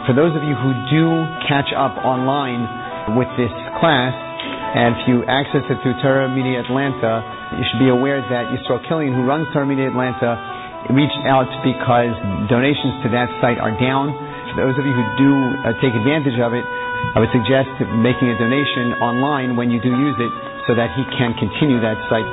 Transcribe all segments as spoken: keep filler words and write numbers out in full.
For those of you who do catch up online with this class, and if you access it through Torah Media Atlanta, you should be aware that Yisrael Killian, who runs Torah Media Atlanta, reached out because donations to that site are down. For those of you who do uh, take advantage of it, I would suggest making a donation online when you do use it so that he can continue that site.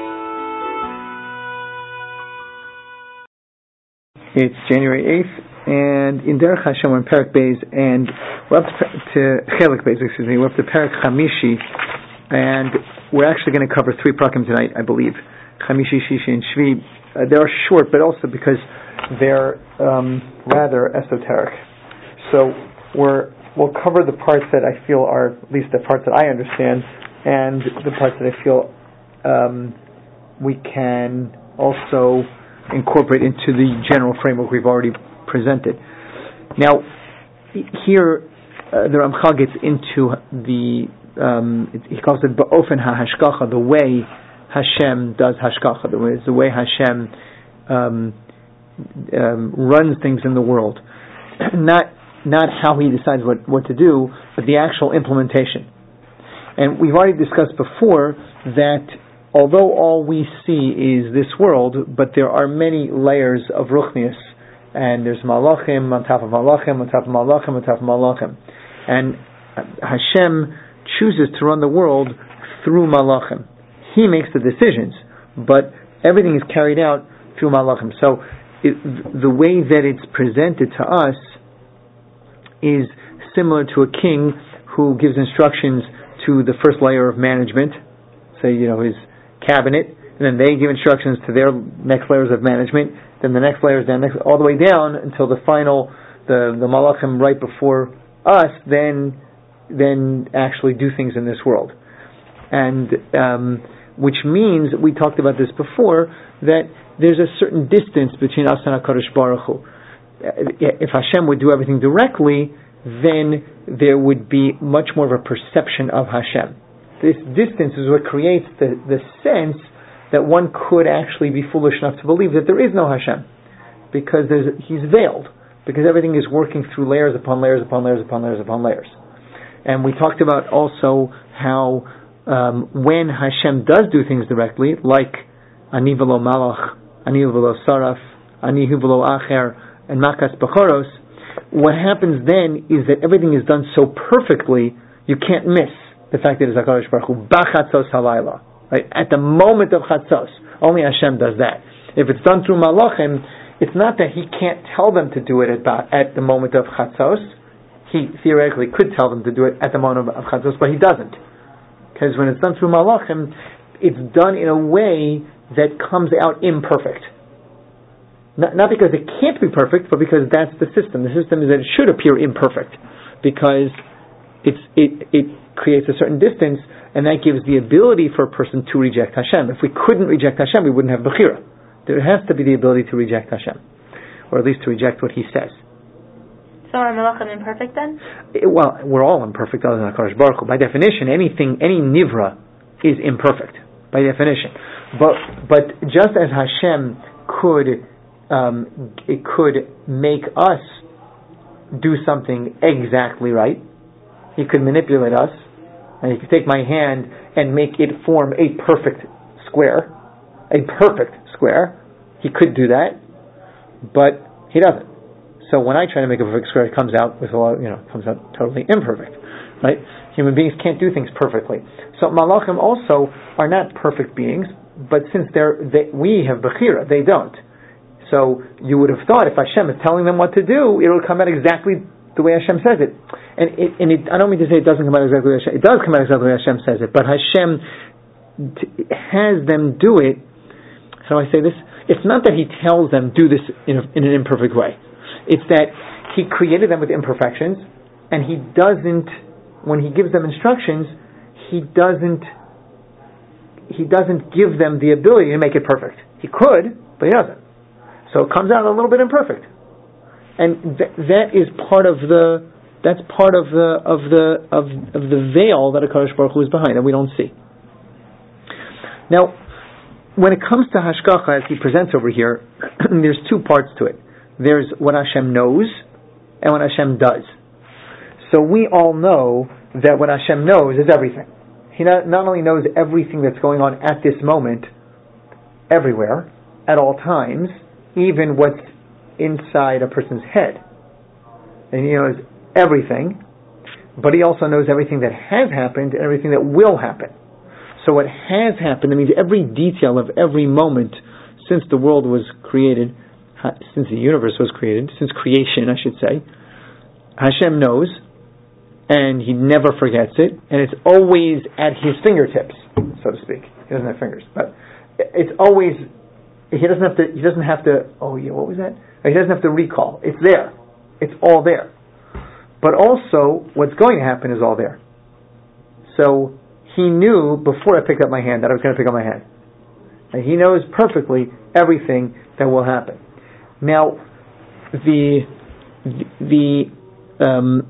It's January eighth, and in Derech Hashem we're in Perek Beis, and we're up to, to Chelik Beis, excuse me, we're up to Perek Chamishi, and we're actually going to cover three prakim tonight, I believe. Chamishi, Shishi, and Shvi. Uh, they are short, but also because they're um, rather esoteric. So we're, we'll cover the parts that I feel are, at least the parts that I understand, and the parts that I feel um, we can also incorporate into the general framework we've already presented. Now, here uh, the Ramchal gets into the, um, it, he calls it ba'ofen ha'hashgacha, the way Hashem does hashgacha, the way, the way Hashem um, um, runs things in the world. Not not how he decides what, what to do, but the actual implementation. And we've already discussed before that although all we see is this world, but there are many layers of ruchnius, and there's malachim on top of malachim, on top of malachim, on top of malachim. And Hashem chooses to run the world through malachim. He makes the decisions, but everything is carried out through malachim. So it, the way that it's presented to us is similar to a king who gives instructions to the first layer of management, say, you know, his cabinet, and then they give instructions to their next layers of management, then the next layers, then next, all the way down until the final, the the malachim right before us, then then actually do things in this world. And um, which means, we talked about this before, that there's a certain distance between us and HaKadosh Baruch Hu. If Hashem would do everything directly, then there would be much more of a perception of Hashem. This distance is what creates the, the sense that one could actually be foolish enough to believe that there is no Hashem, because there's, he's veiled, because everything is working through layers upon layers upon layers upon layers upon layers. And we talked about also how um, when Hashem does do things directly, like Ani v'lo malach, Ani v'lo saraf, Ani v'lo acher, and Makas Bechoros, what happens then is that everything is done so perfectly, you can't miss the fact that it's HaKadosh Baruch Hu, B'chatzos halayla, right? At the moment of Chatzos, only Hashem does that. If it's done through Malachim, it's not that He can't tell them to do it at, at the moment of Chatzos. He theoretically could tell them to do it at the moment of Chatzos, but He doesn't. Because when it's done through Malachim, it's done in a way that comes out imperfect. Not, not because it can't be perfect, but because that's the system. The system is that it should appear imperfect, because it's, it, it creates a certain distance, and that gives the ability for a person to reject Hashem. If we couldn't reject Hashem, we wouldn't have Bechira. There has to be the ability to reject Hashem, or at least to reject what He says. So are Malachim imperfect then? It, well, we're all imperfect other than HaKadosh Baruch Hu. By definition, anything, any nivra is imperfect, by definition. But but just as Hashem could, um, it could make us do something exactly right, He could manipulate us, and He could take my hand and make it form a perfect square, a perfect square. He could do that, but He doesn't. So when I try to make a perfect square, it comes out with a lot, you know, it comes out totally imperfect, right? Human beings can't do things perfectly. So Malachim also are not perfect beings, but since they're, they, we have Bechira, they don't. So you would have thought if Hashem is telling them what to do, it will come out exactly the way Hashem says it. And, it, and it, I don't mean to say it doesn't come out exactly the way Hashem, it does come out exactly the way Hashem says it, but Hashem t- has them do it. How do I say this? It's not that He tells them do this in, a, in an imperfect way. It's that He created them with imperfections, and He doesn't, when He gives them instructions, He doesn't He doesn't give them the ability to make it perfect. He could, but He doesn't. So it comes out a little bit imperfect. And th- that is part of the that's part of the of the of, of the veil that HaKadosh Baruch Hu is behind, and we don't see. Now, when it comes to Hashgacha, as he presents over here, there's two parts to it. There's what Hashem knows, and what Hashem does. So we all know that what Hashem knows is everything. He not, not only knows everything that's going on at this moment, everywhere, at all times, even what's inside a person's head. And He knows everything, but He also knows everything that has happened and everything that will happen. So what has happened, that means every detail of every moment since the world was created, since the universe was created, since creation, I should say, Hashem knows, and He never forgets it, and it's always at His fingertips, so to speak. He doesn't have fingers, but it's always. He doesn't have to. He doesn't have to. Oh yeah, what was that? He doesn't have to recall. It's there. It's all there. But also, what's going to happen is all there. So He knew before I picked up my hand that I was going to pick up my hand. And He knows perfectly everything that will happen. Now, the the um,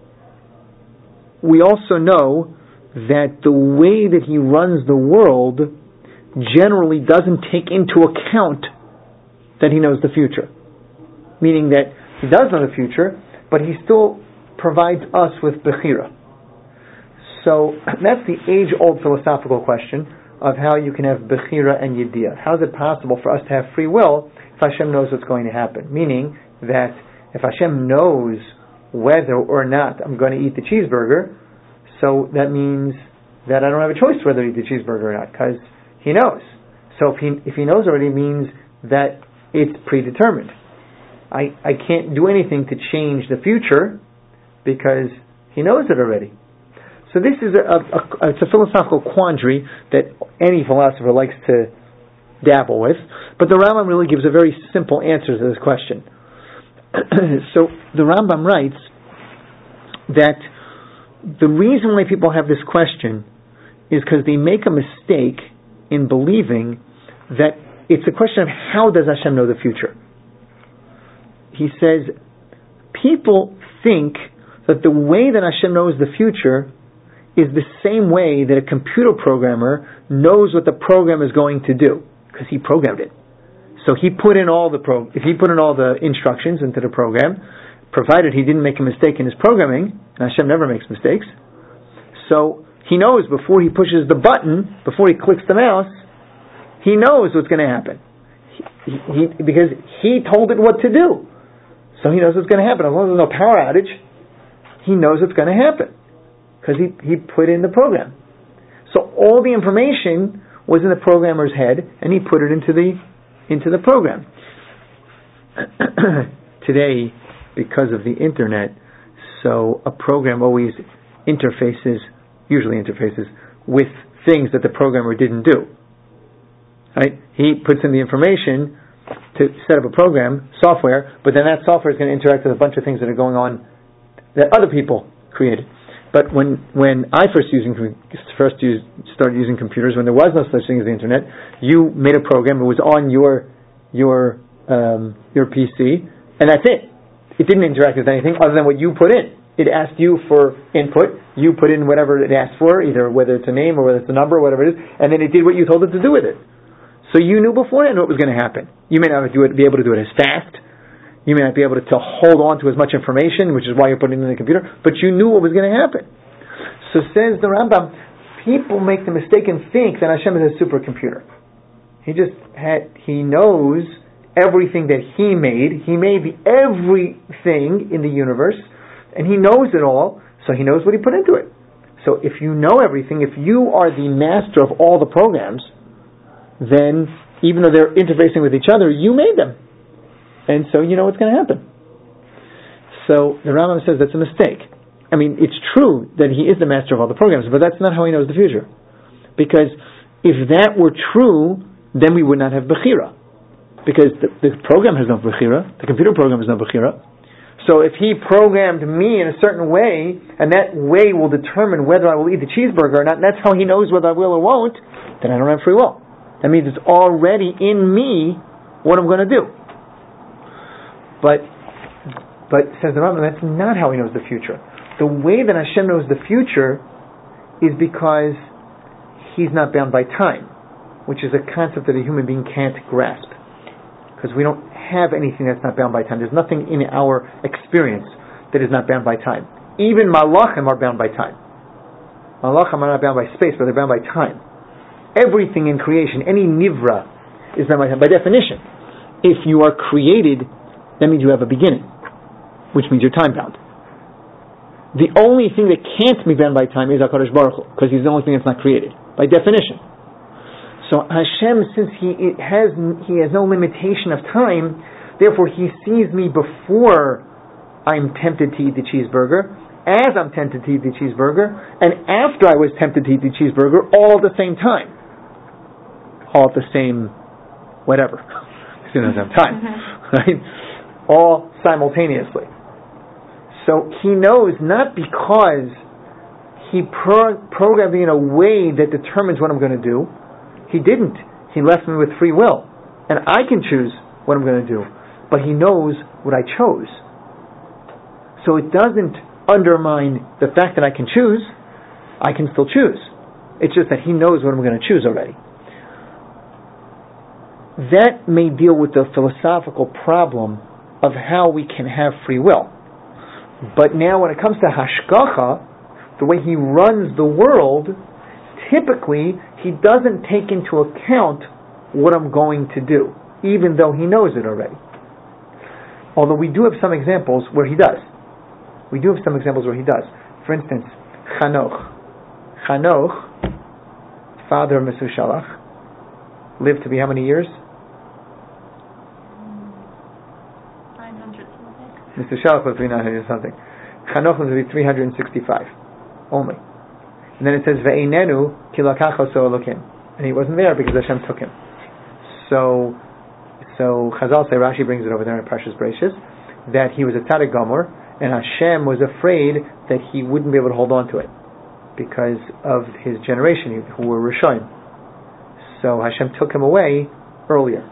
we also know that the way that He runs the world generally doesn't take into account that He knows the future. Meaning that He does know the future, but He still provides us with Bechira. So that's the age-old philosophical question of how you can have Bechira and Yediyah. How is it possible for us to have free will if Hashem knows what's going to happen? Meaning that if Hashem knows whether or not I'm going to eat the cheeseburger, so that means that I don't have a choice whether to eat the cheeseburger or not, because He knows. So if he if he knows already, it means that it's predetermined. I, I can't do anything to change the future because He knows it already. So this is a, a, a it's a philosophical quandary that any philosopher likes to dabble with, but the Rambam really gives a very simple answer to this question. So the Rambam writes that the reason why people have this question is because they make a mistake in believing that it's a question of how does Hashem know the future. He says, people think that the way that Hashem knows the future is the same way that a computer programmer knows what the program is going to do, because he programmed it. So he put in all the pro. If he put in all the instructions into the program, provided he didn't make a mistake in his programming, and Hashem never makes mistakes, so he knows before he pushes the button, before he clicks the mouse, he knows what's going to happen. He, he, because he told it what to do. So he knows what's going to happen. As long as there's no power outage, he knows what's going to happen. Because he, he put in the program. So all the information was in the programmer's head, and he put it into the into the program. Today, because of the internet, so a program always interfaces, usually interfaces, with things that the programmer didn't do. Right? He puts in the information to set up a program, software, but then that software is going to interact with a bunch of things that are going on that other people created. But when when I first using first used, started using computers, when there was no such thing as the internet, you made a program. It was on your your um, your P C, and that's it. It didn't interact with anything other than what you put in. It asked you for input. You put in whatever it asked for, either whether it's a name or whether it's a number or whatever it is, and then it did what you told it to do with it. So you knew beforehand what was going to happen. You may not do it, be able to do it as fast. You may not be able to, to hold on to as much information, which is why you're putting it in the computer, but you knew what was going to happen. So says the Rambam, people make the mistake and think that Hashem is a supercomputer. He just had, he knows everything that He made. He made the everything in the universe, and He knows it all, so He knows what He put into it. So if you know everything, if you are the master of all the programs, then even though they're interfacing with each other, you made them. And so you know what's going to happen. So the Rambam says that's a mistake. I mean, it's true that He is the master of all the programs, but that's not how He knows the future. Because if that were true, then we would not have Bechira. Because the, the program has no Bechira, the computer program has no Bechira. So if He programmed me in a certain way, and that way will determine whether I will eat the cheeseburger or not, and that's how He knows whether I will or won't, then I don't have free will. That means it's already in me what I'm going to do. But, but says the Rambam, that's not how He knows the future. The way that Hashem knows the future is because He's not bound by time, which is a concept that a human being can't grasp. Because we don't have anything that's not bound by time. There's nothing in our experience that is not bound by time. Even malachim are bound by time. Malachim are not bound by space, but they're bound by time. Everything in creation, any nivra, is bound by time. By definition, if you are created, that means you have a beginning, which means you're time bound. The only thing that can't be bound by time is HaKadosh Baruch Hu, because He's the only thing that's not created, by definition. So Hashem, since He it has He has no limitation of time, therefore He sees me before I'm tempted to eat the cheeseburger, as I'm tempted to eat the cheeseburger, and after I was tempted to eat the cheeseburger, all at the same time. All at the same whatever. As soon as I have time. Right? All simultaneously. So He knows, not because He pro- programmed me in a way that determines what I'm going to do. He didn't. He left me with free will. And I can choose what I'm going to do. But He knows what I chose. So it doesn't undermine the fact that I can choose. I can still choose. It's just that He knows what I'm going to choose already. That may deal with the philosophical problem of how we can have free will. But now when it comes to hashgacha, the way He runs the world, typically He doesn't take into account what I'm going to do, even though He knows it already. Although we do have some examples where He does. We do have some examples where He does. For instance, Chanoch. Chanoch, father of Mesushalach, lived to be how many years? Mister Shalach was nine hundred something. Chanoch was to be three hundred sixty-five only. And then it says Ve'inenu ki lakacho so elokim, and he wasn't there because Hashem took him. So, so Chazal say, Rashi brings it over there in Parshas Bereishis, that he was a tzaddik gomer, and Hashem was afraid that he wouldn't be able to hold on to it because of his generation who were Rishonim. So Hashem took him away earlier.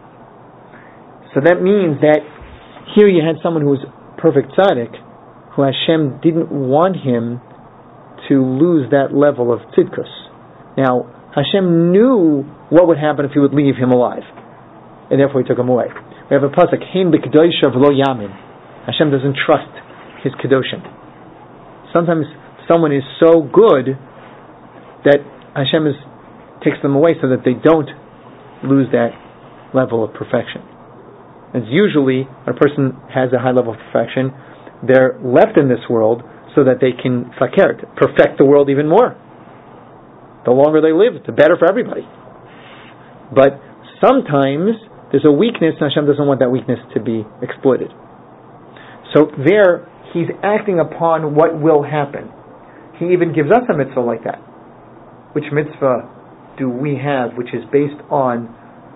So that means that here you had someone who was perfect tzaddik, who Hashem didn't want him to lose that level of tzidkus. Now, Hashem knew what would happen if he would leave him alive, and therefore He took him away. We have a pasuk, Hein b'kedosha v'lo yamin. Hashem doesn't trust His kedoshim. Sometimes someone is so good that Hashem is, takes them away so that they don't lose that level of perfection. It's usually when a person has a high level of perfection, they're left in this world so that they can fakert, perfect the world even more. The longer they live, the better for everybody. But sometimes there's a weakness, and Hashem doesn't want that weakness to be exploited. So there, He's acting upon what will happen. He even gives us a mitzvah like that. Which mitzvah do we have, which is based on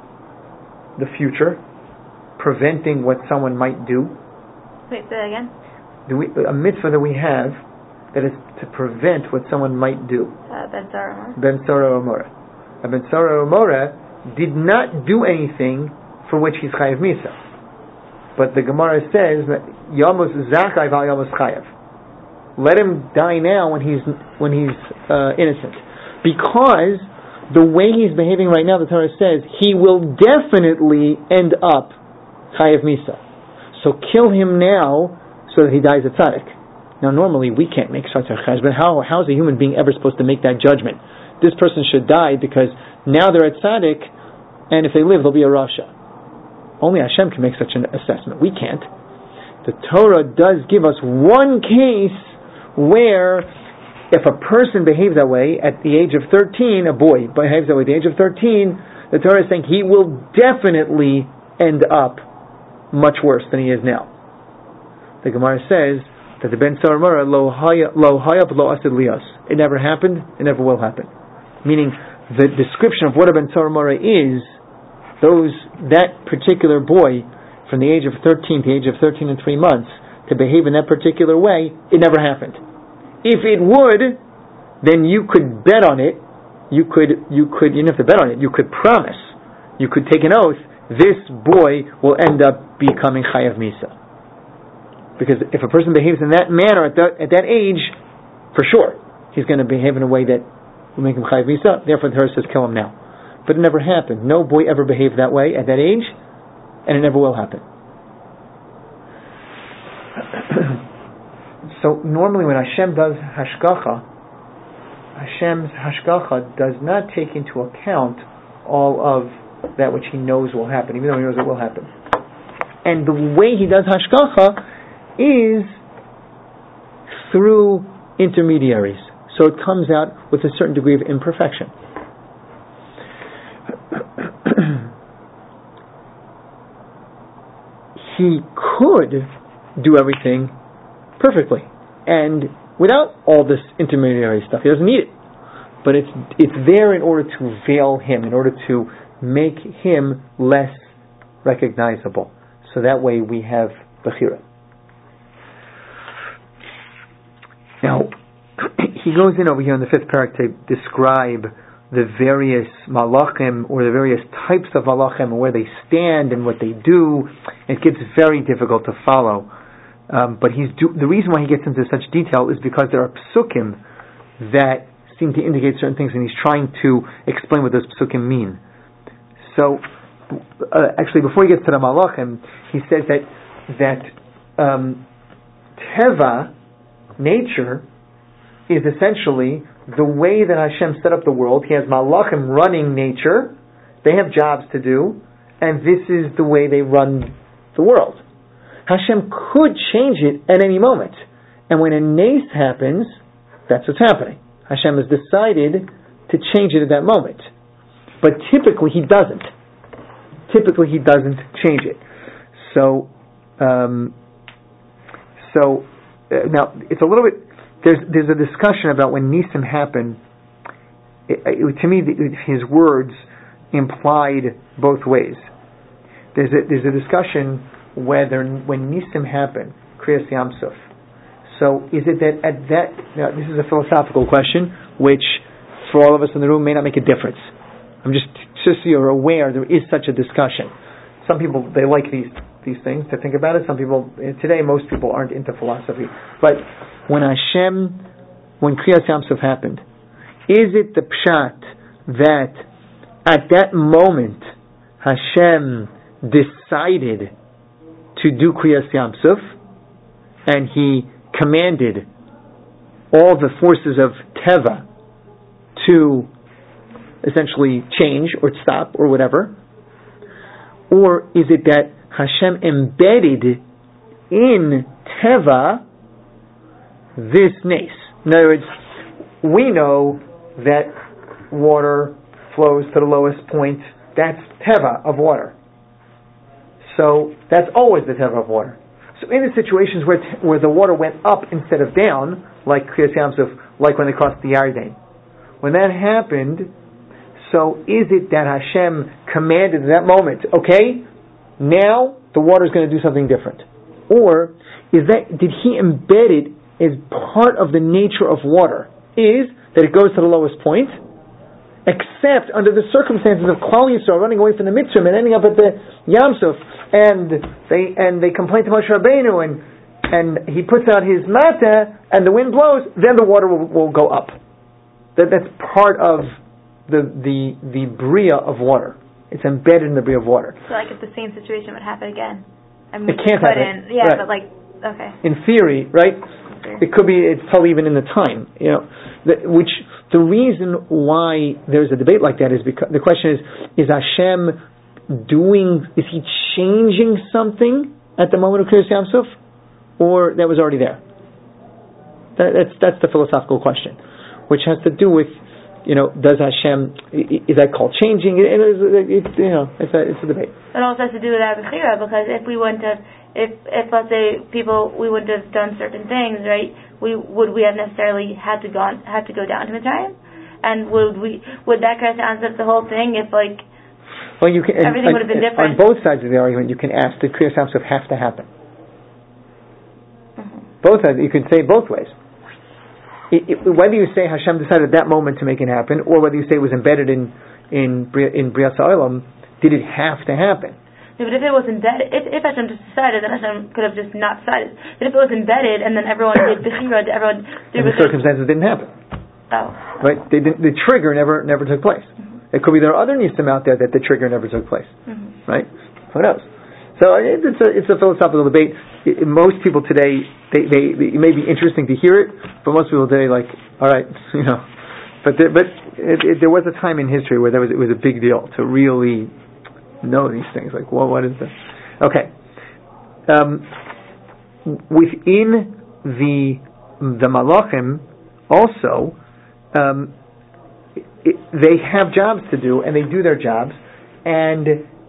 the future, preventing what someone might do? Wait, say that again. Do we, a mitzvah that we have that is to prevent what someone might do. Uh, ben Sarah Ben Sarah Omora. Ben Sarah Omora did not do anything for which he's chayav misa. But the Gemara says that Yamos Zakai Val Yamos Chayav. Let him die now when he's when he's uh, innocent, because the way he's behaving right now, the Torah says he will definitely end up chayav misa. So kill him now so that he dies a tzaddik. Now normally we can't make such a cheshbon, but how how is a human being ever supposed to make that judgment? This person should die because now they're a tzaddik, and if they live they'll be a rasha. Only Hashem can make such an assessment. We can't. The Torah does give us one case where if a person behaves that way at the age of thirteen, a boy behaves that way at the age of thirteen, the Torah is saying he will definitely end up much worse than he is now. The Gemara says that the Ben Sarah lo hayab lo asid lias. It never happened, it never will happen. Meaning the description of what a Ben Sarah is, those that particular boy from the age of thirteen to the age of thirteen and three months to behave in that particular way, it never happened. If it would, then you could bet on it. You could, you could, you didn't have to bet on it. You could promise. You could take an oath. This boy will end up becoming chayav misa. Because if a person behaves in that manner at that, at that age, for sure, he's going to behave in a way that will make him chayav misa. Therefore, the Torah says, kill him now. But it never happened. No boy ever behaved that way at that age, and it never will happen. so normally when Hashem does hashgacha, Hashem's hashgacha does not take into account all of that which He knows will happen, even though He knows it will happen. And the way He does hashgacha is through intermediaries. So it comes out with a certain degree of imperfection. He could do everything perfectly and without all this intermediary stuff. He doesn't need it. But it's it's there in order to veil Him, in order to make Him less recognizable. So that way we have Bechira. Now, he goes in over here in the fifth parak to describe the various malachim, or the various types of malachim, and where they stand and what they do. It gets very difficult to follow. Um, but he's do, the reason why he gets into such detail is because there are psukim that seem to indicate certain things, and he's trying to explain what those psukim mean. So, uh, actually, before he gets to the malachim, he says that that um, teva, nature, is essentially the way that Hashem set up the world. He has malachim running nature. They have jobs to do, and this is the way they run the world. Hashem could change it at any moment. And when a nace happens, that's what's happening. Hashem has decided to change it at that moment. But typically He doesn't. Typically He doesn't change it. So, um, so uh, now it's a little bit. There's there's a discussion about when nisim happen. It, it, to me, the, his words implied both ways. There's a, there's a discussion whether when nisim happen, kriyas yamsuf. So is it that at that? Now, this is a philosophical question, which for all of us in the room may not make a difference. I'm just just so you're aware there is such a discussion. Some people, they like these these things to think about it. Some people today, most people aren't into philosophy. But when Hashem, when Kriyas Yamsuf happened, is it the pshat that at that moment Hashem decided to do Kriyas Yamsuf, and He commanded all the forces of Teva to essentially change or stop or whatever? Or is it that Hashem embedded in Teva this nace? In other words, we know that water flows to the lowest point. That's Teva of water. So that's always the Teva of water. So in the situations where t- where the water went up instead of down, like Kriyas Yamsuf, like when they crossed the Yarden, when that happened, so is it that Hashem commanded in that moment, okay, now the water is going to do something different? Or is that, did He embed it as part of the nature of water? Is that it goes to the lowest point, except under the circumstances of Klal Yisrael running away from the Mitzrayim and ending up at the Yamsuf, and they and they complain to Moshe Rabbeinu, and and he puts out his mateh, and the wind blows, then the water will, will go up. That that's part of the the the bria of water. It's embedded in the bria of water. So, like, if the same situation would happen again, I mean, it can't happen. In, yeah, right. but like, okay. In theory, right? It could be. It's probably even in the time. You know, the, which the reason why there's a debate like that is because the question is: is Hashem doing? Is He changing something at the moment of Kriyas Yamsuf, or that was already there? That, that's that's the philosophical question, which has to do with, you know, does Hashem, is that called changing? It, it, it, you know, it's a, it's a debate. It also has to do with our bechira, because if we wouldn't have, if, if let's say people, we wouldn't have done certain things, right? We would we have necessarily had to go had to go down to Mitzrayim, and would we would that kind of answer the whole thing if like well, you can, everything and, would have been different? On both sides of the argument, you can ask, did Kriyas Yamsuf have to happen? Mm-hmm. Both sides, you can say both ways. It, it, whether you say Hashem decided at that moment to make it happen, or whether you say it was embedded in in in Brias Ha'olam, did it have to happen? Yeah, but if it was embedded, if, if Hashem just decided, then Hashem could have just not decided. But if it was embedded, and then everyone did bechira, everyone did and the circumstances didn't happen. Oh, right. They didn't, the trigger never never took place. Mm-hmm. It could be there are other nisim out there that the trigger never took place. Mm-hmm. Right. Who knows? So it's a it's a philosophical debate. It, most people today they, they, they it may be interesting to hear it, but most people today like, all right, you know. But there, but it, it, there was a time in history where there was it was a big deal to really know these things. Like, well, what is this? Okay. Um, within the the Malachim, also, um, it, they have jobs to do, and they do their jobs, and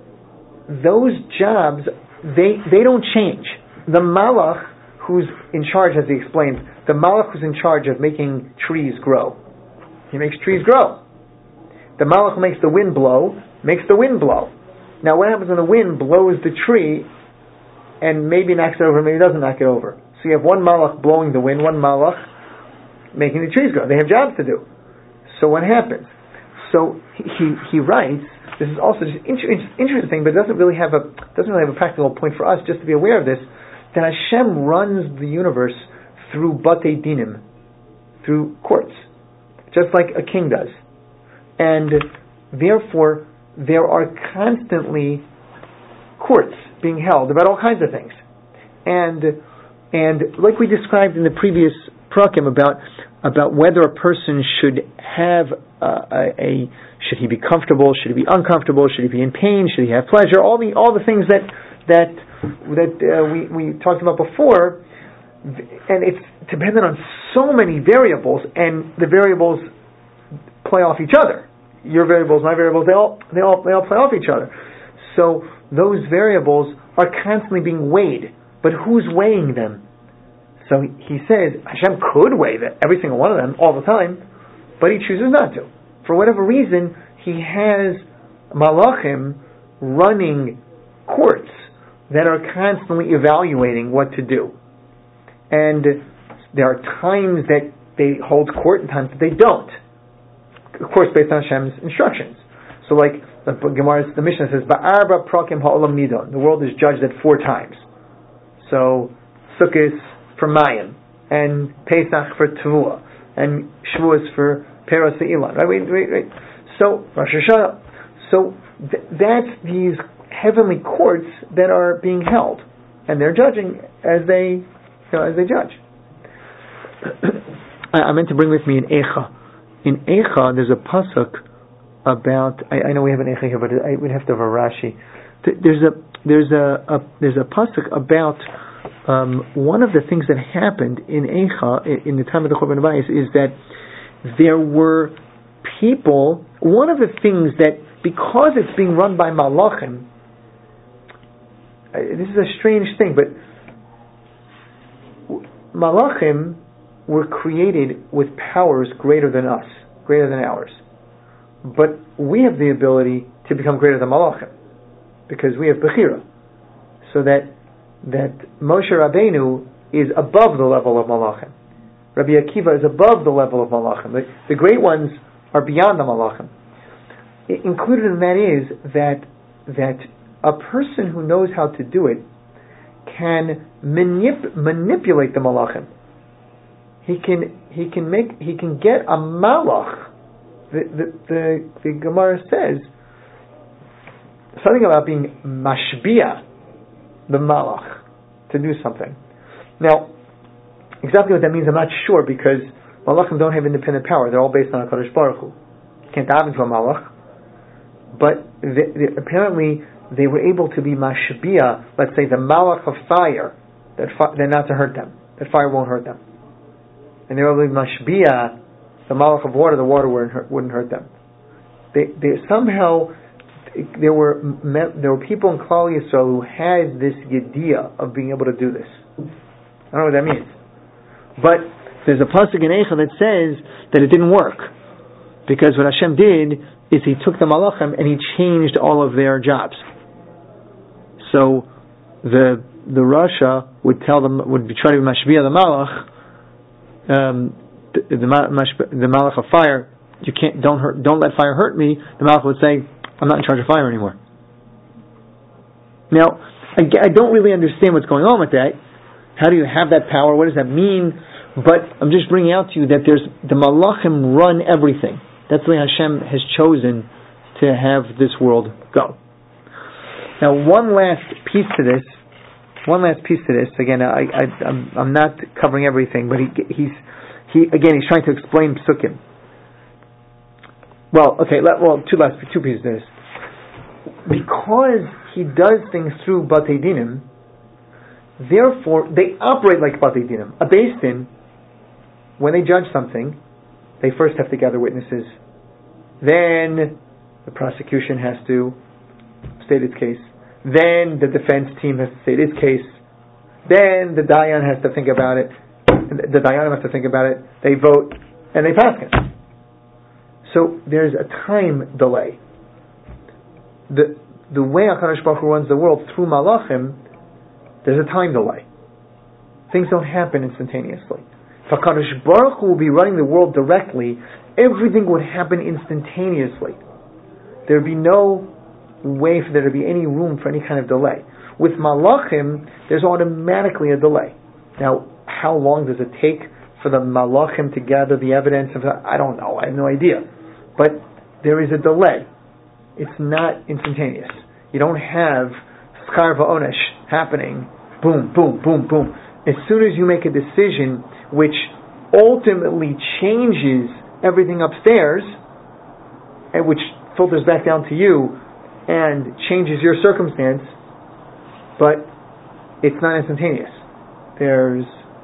those jobs they they don't change. The Malach who's in charge, as he explains, the Malach who's in charge of making trees grow, he makes trees grow. The Malach who makes the wind blow makes the wind blow. Now, what happens when the wind blows the tree and maybe knocks it over, maybe doesn't knock it over? So you have one Malach blowing the wind, one Malach making the trees grow. They have jobs to do. So what happens? So he he, he writes. This is also just inter- interesting, but it doesn't really have a doesn't really have a practical point for us. Just to be aware of this, that Hashem runs the universe through batei dinim, through courts, just like a king does, and therefore there are constantly courts being held about all kinds of things, and and like we described in the previous prakim about about whether a person should have uh, a, a should he be comfortable, should he be uncomfortable, should he be in pain, should he have pleasure, all the all the things that that that uh, we we talked about before, and it's dependent on so many variables, and the variables play off each other. Your variables, my variables, they all they all they all play off each other. So those variables are constantly being weighed, but who's weighing them? So he says Hashem could weigh that, every single one of them all the time, but he chooses not to. For whatever reason, he has malachim running courts that are constantly evaluating what to do. And there are times that they hold court and times that they don't. Of course, based on Hashem's instructions. So like the Gemara, the Mishnah says, Ba'arba prakim ha'olam nidon. The world is judged at four times. So Sukkot for Mayim, and Pesach for Tevuah, and Shavuos for Peros Ilan. Right? Wait, wait, wait. So Rosh Hashanah. So th- that's these heavenly courts that are being held, and they're judging as they, you know, as they judge. I, I meant to bring with me an Eicha. In Eicha, there's a pasuk about. I, I know we have an Eicha here, but I would have to have a Rashi. There's a there's a, a there's a pasuk about. Um, one of the things that happened in Eicha, in, in the time of the Churban Bayis, is that there were people, one of the things that, because it's being run by Malachim, uh, this is a strange thing, but Malachim were created with powers greater than us, greater than ours. But we have the ability to become greater than Malachim, because we have Bechira. So that that Moshe Rabbeinu is above the level of Malachim. Rabbi Akiva is above the level of Malachim. The, the great ones are beyond the Malachim. I, included in that is that that a person who knows how to do it can manip, manipulate the Malachim. He can he can make he can get a Malach. The the the, the Gemara says something about being mashbiah the Malach to do something. Now, exactly what that means, I'm not sure, because Malachim don't have independent power. They're all based on HaKadosh Baruch Hu. You can't dive into a Malach. But they, they, apparently, they were able to be mashbiah, let's say, the Malach of fire, that fi- they're not to hurt them. That fire won't hurt them. And they were able to be mashbiah, the Malach of water, the water wouldn't hurt, wouldn't hurt them. They, they somehow... There were there were people in Klal Yisrael who had this idea of being able to do this. I don't know what that means, but there's a pasuk in Eicha that says that it didn't work, because what Hashem did is He took the Malachim and He changed all of their jobs. So the the Rasha would tell them would be try to be mashbiah the Malach, um, the the, the, the Malach of fire. You can't don't hurt don't let fire hurt me. The Malach would say, I'm not in charge of fire anymore. Now, I, I don't really understand what's going on with that. How do you have that power? What does that mean? But I'm just bringing out to you that there's the Malachim run everything. That's the way Hashem has chosen to have this world go. Now, one last piece to this one last piece to this. Again, I, I, I'm, I'm not covering everything, but he, he's, he again, he's trying to explain psukim. Well, okay, let, well, two last, two pieces to this. Because he does things through Batei Dinim, therefore, they operate like Batei Dinim. A Beis Din, when they judge something, they first have to gather witnesses. Then the prosecution has to state its case. Then the defense team has to state its case. Then the Dayan has to think about it. The Dayanim have to think about it. They vote and they pass it. So there's a time delay. The the way HaKadosh Baruch Hu runs the world through Malachim, there's a time delay. Things don't happen instantaneously. If HaKadosh Baruch Hu will be running the world directly, everything would happen instantaneously. There would be no way for there to be any room for any kind of delay. With Malachim, there's automatically a delay. Now, how long does it take for the Malachim to gather the evidence? Of that? I don't know. I have no idea. But there is a delay. It's not instantaneous. You don't have Schar Va'onesh happening. Boom, boom, boom, boom. As soon as you make a decision which ultimately changes everything upstairs, and which filters back down to you and changes your circumstance, but it's not instantaneous. There's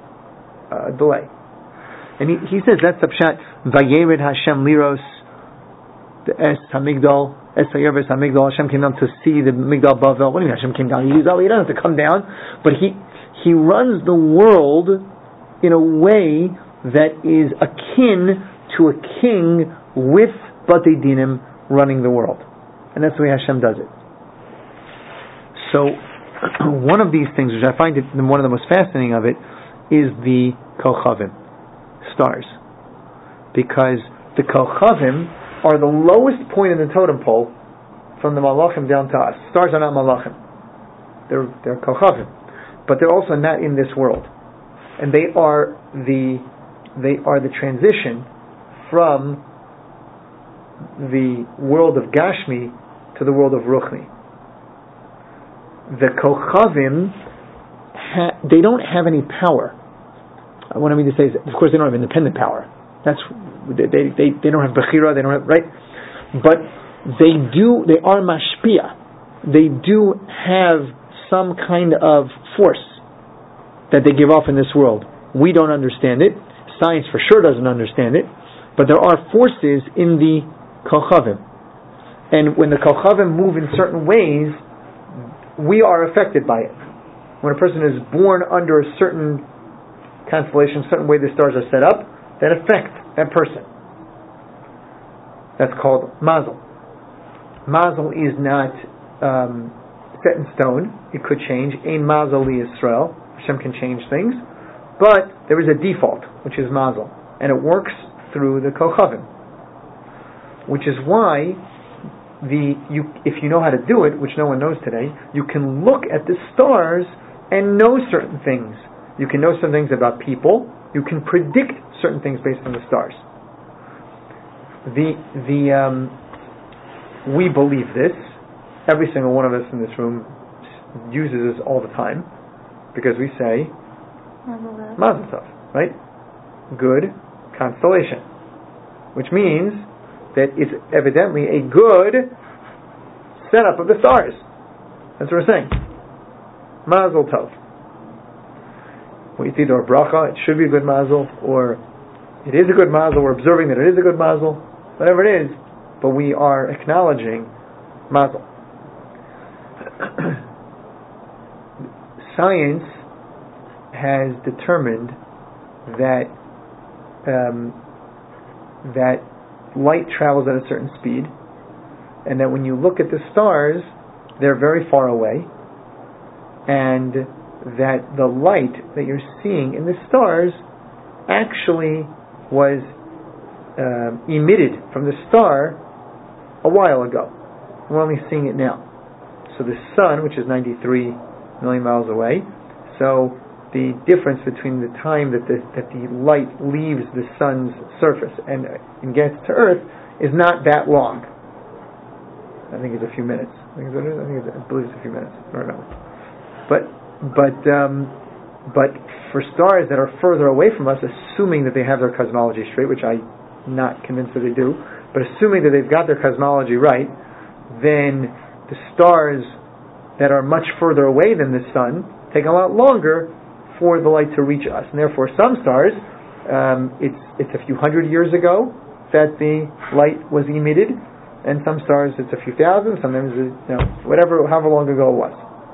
a delay. And he, he says that's the pshat. Vayered Hashem liros the es hamigdal es hayeres hamigdal. Hashem came down to see the Migdal Bavel. What do you mean Hashem came down? He doesn't have to come down, but he he runs the world in a way that is akin to a king with Batei Dinim running the world. And that's the way Hashem does it. So, one of these things, which I find it, one of the most fascinating of it, is the Kochavim, stars. Because the Kochavim are the lowest point in the totem pole from the Malachim down to us. Stars are not Malachim. They're, they're Kochavim. But they're also not in this world. And they are the they are the transition from the world of Gashmi to the world of Ruchni. The Kochavim, ha- they don't have any power. What I mean to say is, of course, they don't have independent power. That's they they they, they don't have Bechira. They don't have right, but they do. They are Mashpia. They do have some kind of force that they give off in this world. We don't understand it. Science for sure doesn't understand it. But there are forces in the Kochavim. And when the Kochavim move in certain ways, we are affected by it. When a person is born under a certain constellation, a certain way the stars are set up, that affects that person. That's called Mazel. Mazel is not um, set in stone. It could change. Ein Mazel li Yisrael. Hashem can change things. But there is a default, which is Mazel. And it works through the Kochavim. Which is why, the you if you know how to do it, which no one knows today, you can look at the stars and know certain things. You can know some things about people. You can predict certain things based on the stars. The the um, we believe this. Every single one of us in this room uses this all the time, because we say Mazel Tov, right? Good constellation, which means that it's evidently a good setup of the stars. That's what we're saying. Mazel Tov. Well, it's either a bracha, it should be a good mazel, or it is a good mazel, we're observing that it is a good mazel, whatever it is, but we are acknowledging mazel. Science has determined that um, that light travels at a certain speed, and that when you look at the stars, they're very far away, and that the light that you're seeing in the stars actually was uh, emitted from the star a while ago. We're only seeing it now. So the sun, which is ninety-three million miles away, so the difference between the time that the, that the light leaves the sun's surface and, and gets to Earth is not that long. I think it's a few minutes. I think it's, I, think it's, I believe it's a few minutes. I don't remember. But but um, but for stars that are further away from us, assuming that they have their cosmology straight, which I'm not convinced that they do, but assuming that they've got their cosmology right, then the stars that are much further away than the sun take a lot longer for the light to reach us. And therefore some stars, um, it's it's a few hundred years ago that the light was emitted, and some stars it's a few thousand, sometimes it's, you know, whatever, however long ago it was.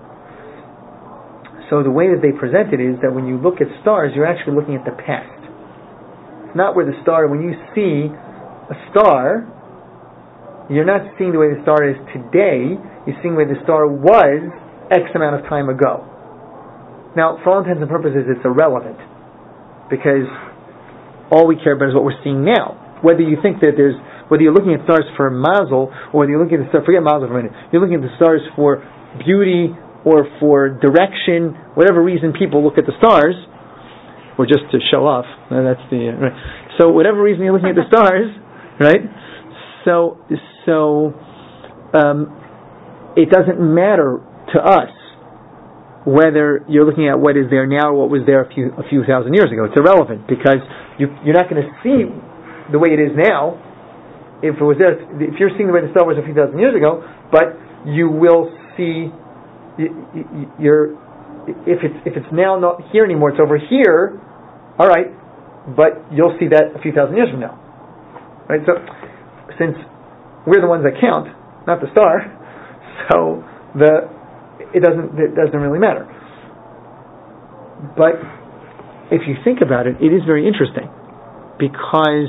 So the way that they present it is that when you look at stars, you're actually looking at the past. It's not where the star, when you see a star, you're not seeing the way the star is today, you're seeing the way the star was X amount of time ago. Now, for all intents and purposes, it's irrelevant, because all we care about is what we're seeing now. Whether you think that there's, whether you're looking at stars for mazel, or whether you're looking at the stars, forget mazel for a minute, you're looking at the stars for beauty, or for direction, whatever reason people look at the stars, or just to show off. That's the uh, right. So whatever reason you're looking at the stars, right? So so um, it doesn't matter to us whether you're looking at what is there now or what was there a few a few thousand years ago. It's irrelevant, because you, you're not going to see the way it is now if it was there. If you're seeing the way the star was a few thousand years ago, but you will see. You're, if it's if it's now not here anymore, it's over here. All right, but you'll see that a few thousand years from now, right? So, since we're the ones that count, not the star, so the it doesn't it doesn't really matter. But if you think about it, it is very interesting, because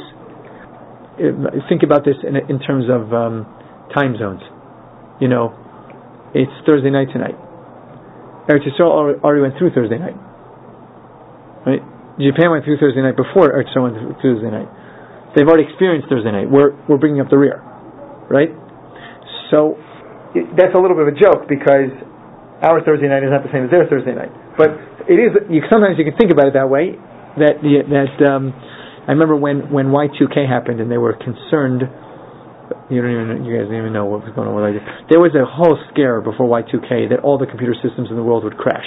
uh, think about this in in terms of um, time zones. You know. It's Thursday night tonight. Eretz Yisrael already went through Thursday night. Right? Japan went through Thursday night before Eretz Yisrael went through Thursday night. They've already experienced Thursday night. We're we're bringing up the rear, right? So it, that's a little bit of a joke, because our Thursday night is not the same as their Thursday night. But it is. You, sometimes you can think about it that way. That that um, I remember when when Y two K happened, and they were concerned. You don't even. You guys don't even know what was going on with I T. There was a whole scare before Y two K that all the computer systems in the world would crash,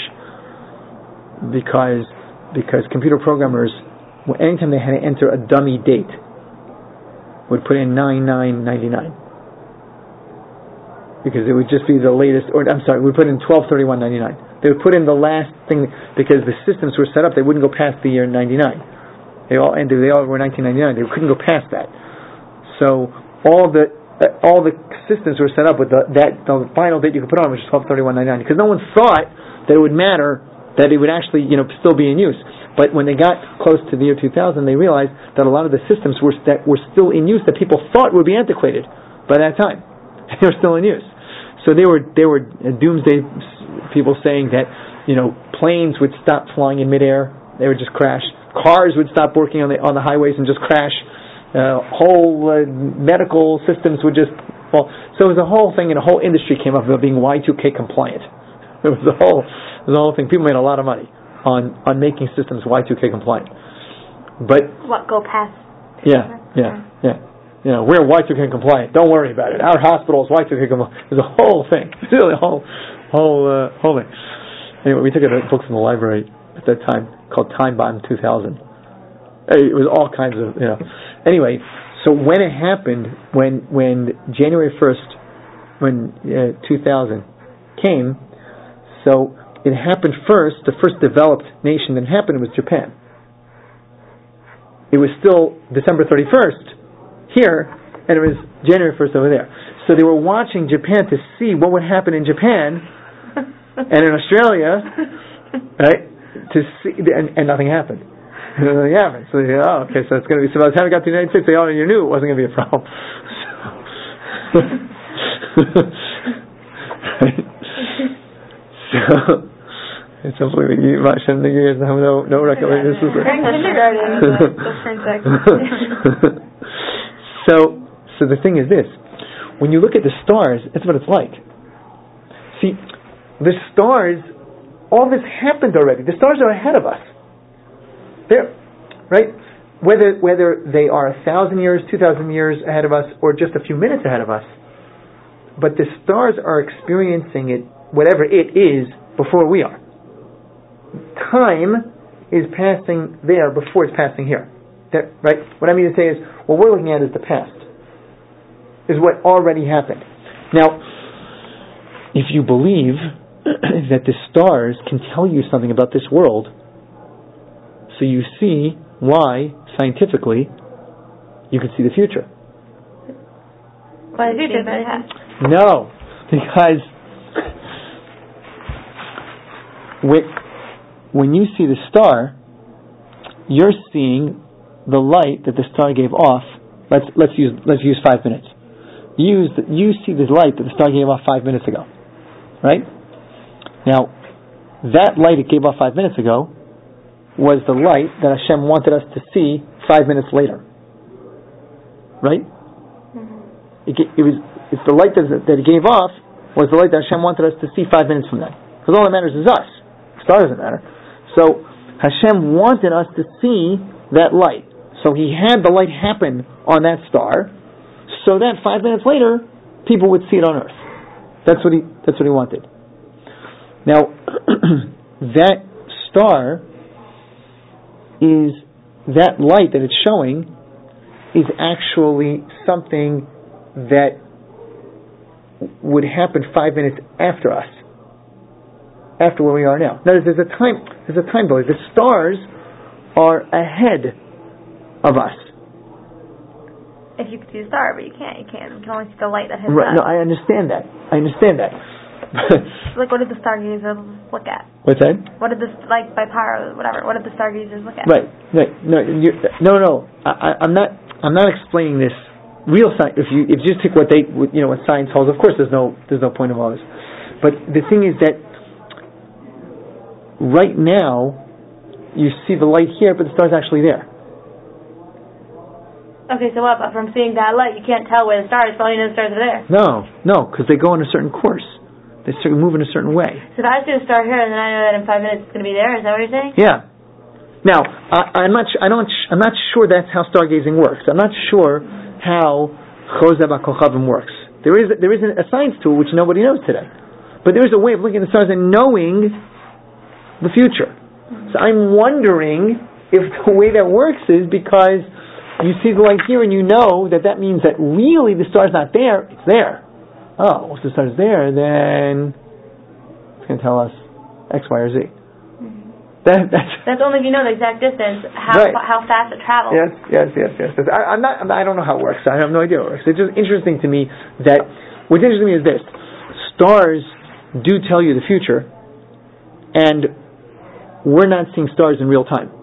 because because computer programmers, anytime they had to enter a dummy date, would put in nine nine ninety-nine, because it would just be the latest. Or I'm sorry, we put in twelve thirty-one ninety-nine. They would put in the last thing, because the systems were set up. They wouldn't go past the year ninety-nine. They all ended. They all were nineteen ninety-nine. They couldn't go past that. So. All the uh, all the systems were set up with the, that the final date you could put on, which is twelve thirty-one ninety-nine, because no one thought that it would matter, that it would actually, you know, still be in use. But when they got close to the year two thousand, they realized that a lot of the systems were that were still in use, that people thought would be antiquated by that time. They were still in use. So they were they were doomsday people saying that, you know, planes would stop flying in midair; they would just crash. Cars would stop working on the on the highways and just crash. Uh, whole uh, medical systems would just fall. So it was a whole thing, and a whole industry came up about being Y two K compliant. It was a whole, it was a whole thing. People made a lot of money on, on making systems Y two K compliant. But what go past? Yeah, yeah, yeah. You know, we're Y two K compliant. Don't worry about it. Our hospital is Y two K compliant. It was a whole thing. It's really a whole, whole, uh, whole thing. Anyway, we took a book from the library at that time called Time Bomb two thousand. It was all kinds of, you know. Anyway, so when it happened, when when January first, when uh, two thousand came, so it happened first, the first developed nation that happened was Japan. It was still December thirty-first here, and it was January first over there. So they were watching Japan to see what would happen in Japan and in Australia, right, to see, and, and nothing happened. Yeah, so they, oh, okay, so it's going to be. So by the time we got to the United States, they already knew it wasn't going to be a problem. So, so it's hopefully you, Hashem, you guys have no no recollection. This is kindergarten. So, so the thing is this: when you look at the stars, that's what it's like. See, the stars, all this happened already. The stars are ahead of us. There, right? Whether whether they are a thousand years, two thousand years ahead of us, or just a few minutes ahead of us, but the stars are experiencing it, whatever it is, before we are. time is passing there before it's passing here. That, right? What I mean to say is, what we're looking at is the past. Is what already happened. Now, if you believe that the stars can tell you something about this world, so you see why, scientifically, you can see the future. Why the future? No, because when you see the star, you're seeing the light that the star gave off. Let's let's use let's use five minutes. You use the, you see the light that the star gave off five minutes ago, right? Now, that light it gave off five minutes ago was the light that Hashem wanted us to see five minutes later, right? Mm-hmm. It, it was it's the light that, that it gave off was the light that Hashem wanted us to see five minutes from then, because all that matters is us. The star doesn't matter. So Hashem wanted us to see that light. So He had the light happen on that star, so that five minutes later, people would see it on Earth. That's what He. That's what He wanted. Now, that star is that light that it's showing is actually something that would happen five minutes after us, after where we are now. Now, there's a time. There's a time delay. The stars are ahead of us. If you could see the star, but you can't. You can't. You can only see the light that hits right, us. No, I understand that. I understand that. Like, what did the stargazers look at? What's that? What did this, like, by pyro, whatever, what did the stargazers look at? Right, right. No, you, no, no. I, I'm not. I'm not explaining this. Real science. If you if you just take what they, you know, what science holds. Of course, there's no there's no point of all this. But the thing is that right now you see the light here, but the star's actually there. Okay, so what? But from seeing that light, you can't tell where the star is. But you know the stars are there. No, no, because they go in a certain course. They move in a certain way. So if I see a star here, and then I know that in five minutes it's going to be there. Is that what you're saying? Yeah. Now, I, I'm not. I don't. I'm not sure that's how stargazing works. I'm not sure how Chozeh B'Kochavim works. There is there is a science to it which nobody knows today, but there is a way of looking at the stars and knowing the future. Mm-hmm. So I'm wondering if the way that works is because you see the light here and you know that that means that really the star's not there. It's there. Oh, if the star's there, then it's going to tell us X, Y, or Z. Mm-hmm. That, that's, that's only if you know the exact distance, how right. how fast it travels. Yes, yes, yes, yes. yes. I, I'm not. I don't know how it works. I have no idea how it works. It's just interesting to me that what's interesting to me is this: stars do tell you the future, and we're not seeing stars in real time.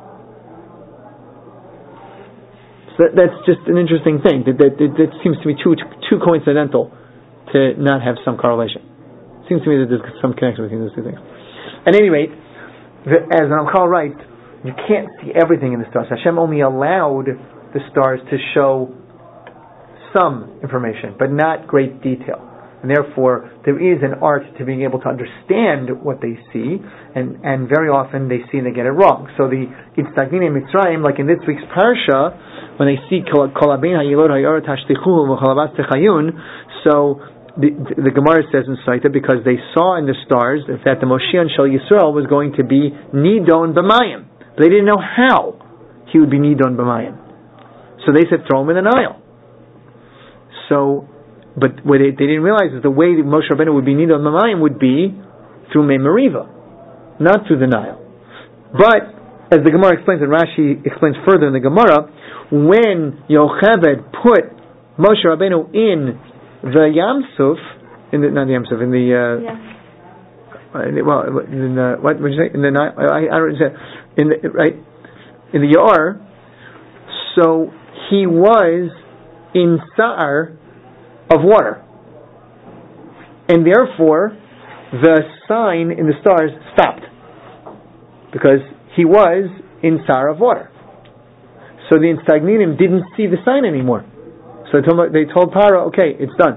So that, that's just an interesting thing. That, that, that, that seems to me too too coincidental to not have some correlation. It seems to me that there's some connection between those two things. At any rate, the, as Ramchal writes, you can't see everything in the stars. Hashem only allowed the stars to show some information, but not great detail. And therefore, there is an art to being able to understand what they see, and, and very often they see and they get it wrong. So the Itztagmin in Mitzrayim, like in this week's parsha, when they see Kol Habin Hayilot Hayar Tashtichu V'Chalabas Techayun, so the, the Gemara says in Saita, because they saw in the stars that the Moshiach Shel Yisrael was going to be Nidon B'Mayim. But they didn't know how he would be Nidon B'Mayim. So they said, throw him in the Nile. So, but what they, they didn't realize is the way that Moshe Rabbeinu would be Nidon B'Mayim would be through Mei Meriva, not through the Nile. But, as the Gemara explains, and Rashi explains further in the Gemara, when Yocheved put Moshe Rabbeinu in the Yam Suf, in the not the Yam Suf, in the uh, yeah. in the, well, in the what would you say? In the I, I don't say in the right in the Yar. So he was in Sa'ar of water, and therefore the sign in the stars stopped because he was in Sa'ar of water. So the Instagninim didn't see the sign anymore. So they told, they told Paro, okay, it's done.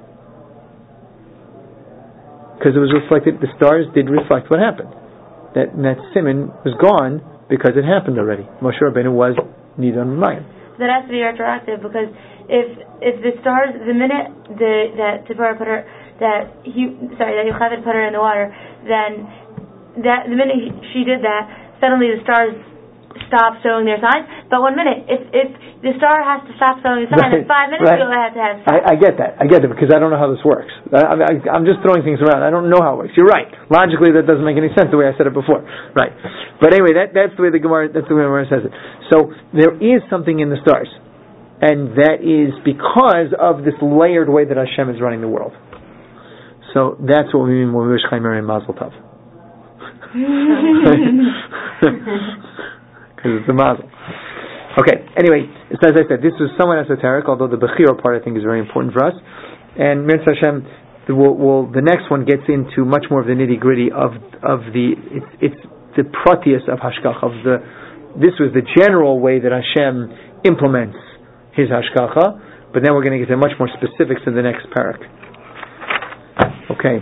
Because it was reflected, the stars did reflect what happened. That, that Siman was gone because it happened already. Moshe Rabbeinu was Nidon B'Mayim. That has to be retroactive, because if if the stars, the minute the, that Tzipora put her, that he, sorry, that Yocheved put her in the water, then that the minute she did that, suddenly the stars stop showing their signs. But one minute, if if the star has to stop showing a sign, right, then five minutes right. ago it had to have I, I get that. I get it because I don't know how this works. I, I, I'm just throwing things around. I don't know how it works. You're right. Logically, that doesn't make any sense the way I said it before. Right. But anyway, that that's the way the Gemara that's the way the Gemara says it. So there is something in the stars, and that is because of this layered way that Hashem is running the world. So that's what we mean when we wish Chaim and Mazel Tov. Because it's a mazel. Okay, anyway, so as I said, this was somewhat esoteric, although the Bechira part I think is very important for us. And Mitzvah Hashem, the, we'll, we'll, the next one gets into much more of the nitty gritty of of the it's, it's the pratius of Hashgacha. Of the this was the general way that Hashem implements His Hashgacha, but then we're going to get to much more specifics in the next parak. Okay.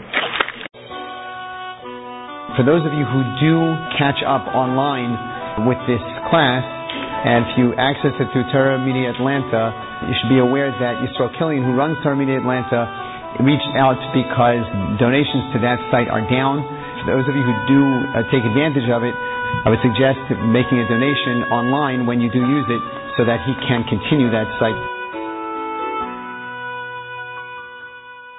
For those of you who do catch up online with this class, and if you access it through Torah Media Atlanta, you should be aware that Yisrael Killian, who runs Torah Media Atlanta, reached out because donations to that site are down. For those of you who do uh, take advantage of it, I would suggest making a donation online when you do use it so that he can continue that site.